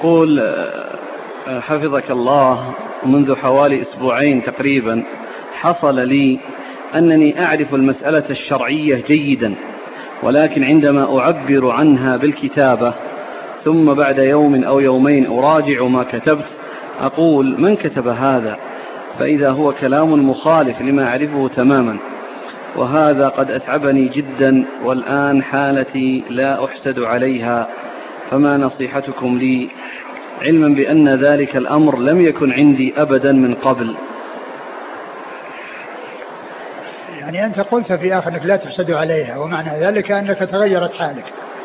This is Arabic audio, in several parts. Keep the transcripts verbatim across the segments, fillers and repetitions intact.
قول حفظك الله، منذ حوالي أسبوعين تقريبا حصل لي أنني أعرف المسألة الشرعية جيدا، ولكن عندما أعبر عنها بالكتابة ثم بعد يوم أو يومين أراجع ما كتبت أقول من كتب هذا، فإذا هو كلام مخالف لما أعرفه تماما، وهذا قد أتعبني جدا، والآن حالتي لا أحسد عليها، فما نصيحتكم لي، علما بأن ذلك الأمر لم يكن عندي أبدا من قبل؟ يعني أنت قلت في آخر أنك لا تحسد عليها، ومعنى ذلك أنك تغيرت حالك،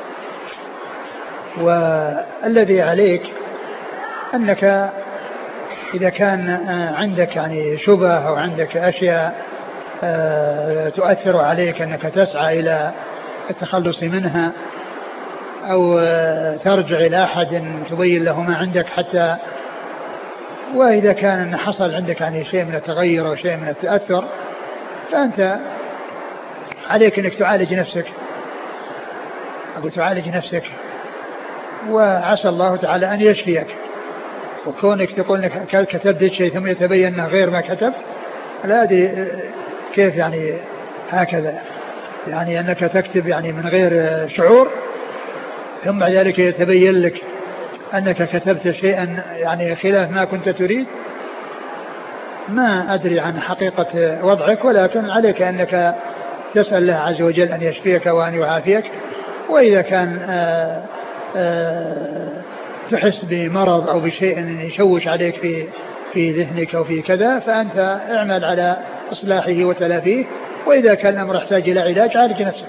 والذي عليك أنك إذا كان عندك يعني شبه أو عندك أشياء تؤثر عليك أنك تسعى إلى التخلص منها، أو ترجع إلى أحد تبين له ما عندك حتى، وإذا كان حصل عندك يعني شيء من التغير أو شيء من التأثر، فأنت عليك أنك تعالج نفسك، أقول تعالج نفسك، وعسى الله تعالى أن يشفيك. وكونك تقول أنك كتبت شيء ثم يتبين أنه غير ما كتبت، لا أدري كيف يعني هكذا، يعني أنك تكتب يعني من غير شعور ثم ذلك يتبين لك أنك كتبت شيئا يعني خلاف ما كنت تريد. ما أدري عن حقيقة وضعك، ولكن عليك أنك تسأل الله عز وجل أن يشفيك وأن يعافيك، وإذا كان آآ آآ تحس بمرض أو بشيء يشوش عليك في في ذهنك أو في كذا، فأنت اعمل على إصلاحه وتلافيه، وإذا كان الأمر يحتاج إلى علاج عالج نفسك.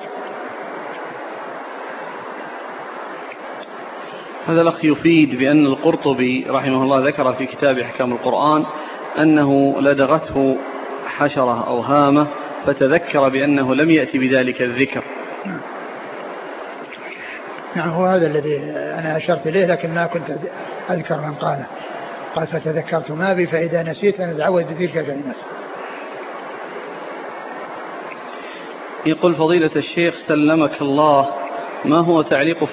هذا الأخ يفيد بأن القرطبي رحمه الله ذكر في كتاب أحكام القرآن أنه لدغته حشرة أو هامة فتذكر بأنه لم يأتي بذلك الذكر. نعم، هو هذا الذي أنا أشرت إليه، لكن ما كنت أذكر من قاله. قال فتذكرت ما بي فإذا نسيت أن أتعوذ بتلك الكلمات. يقول فضيلة الشيخ سلمك الله، ما هو تعليق